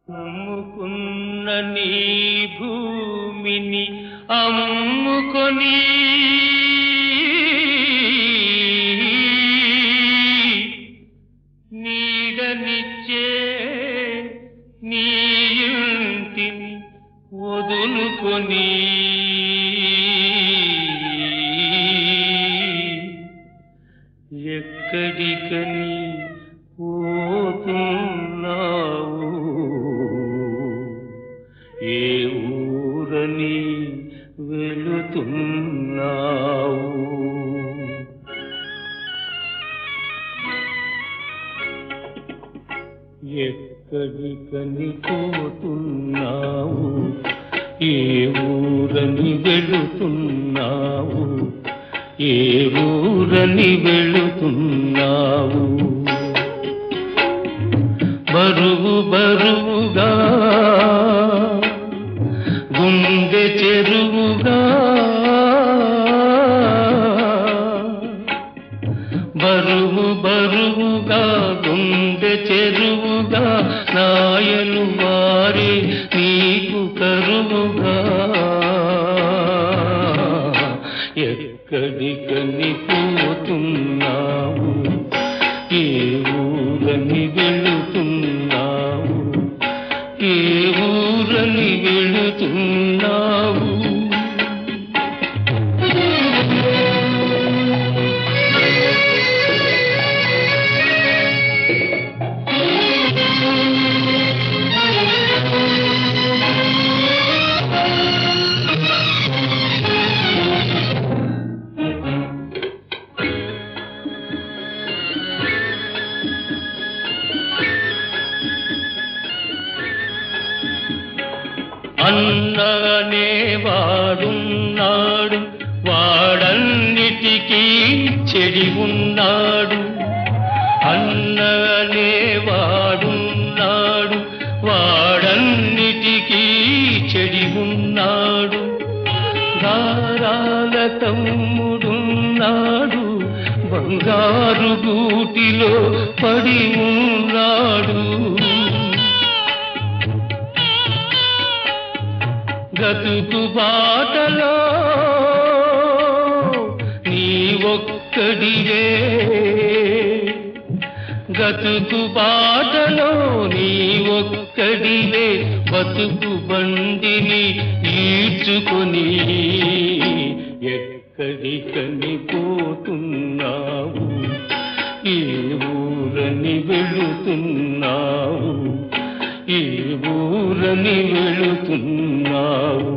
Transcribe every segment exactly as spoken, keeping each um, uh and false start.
అమ్ముకున్న నీ భూమిని అమ్ముకొని నీడనిచ్చే నీ ఇంటిని వదులుకొని ఎక్కడికని పోతున్నావు? ఏ ఊరని వెళుతున్నావు? ఎక్కడికని పోతున్నావు? ఏ ఊరని వెళుతున్నావు? ఏ ఊరని వెళుతున్నావు? బరువు బరువుగా గుండె చెరువుగా బరువు బరువుగా గుండె చెరువుగా నాయలు వారే నీకు కరువుగా ఎక్కడికని పోతున్నావు? ఏ ఊరని వెళుతున్నావు? ఏ ఊరని వెళుతున్నావు? అన్ననే వాడున్నాడు, వాడన్నిటికీ చెడి ఉన్నాడు. అన్ననే వాడున్నాడు, వాడన్నిటికీ చెడి ఉన్నాడు. గారాల తమ్ముడున్నాడు, బంగారు గూటిలో పడి ఉన్నాడు. గతుకు బాటలో నీ ఒక్కడివే, గతుకు బాటలో నీ ఒక్కడివే, బతుకు బండిని ఈడ్చుకొని ఎక్కడికని పోతున్నావు? ఏ ఊరని వెళుతున్నావు? ఏ ఊరని వెళుతున్నావు?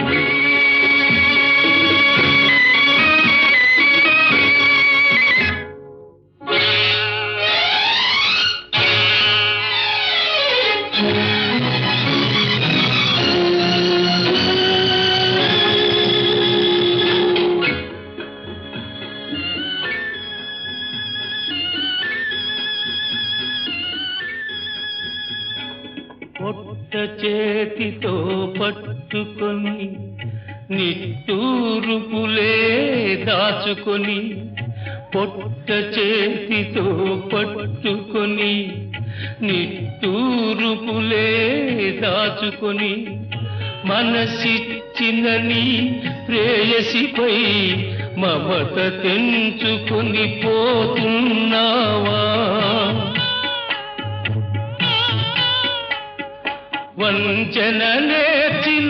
పొట్ట చేతితో పట్టుకొని నిట్టూరుపులే దాచుకొని, పొట్ట చేతితో పట్టుకొని నిట్టూరుపులే దాచుకొని, మనసిచ్చిన నీ ప్రేయసిపై మమత తెంచుకొని పోతున్నావా? వంచన నేర్చిన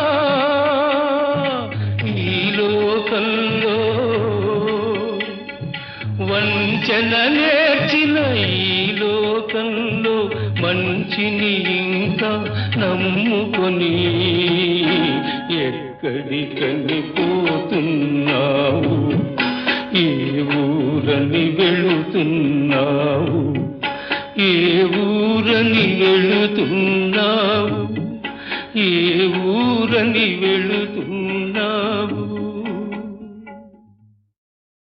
ఈ లోకంలో, వంచన నేర్చిన ఈ లోకంలో మంచిని ఇంకా నమ్ముకొని ఎక్కడికని పోతున్నావు? ఏ ఊరని వెళుతున్నావు? ఏ ఊరని వెళుతున్నావు? ఏ ఊరని వెళుతున్నావు?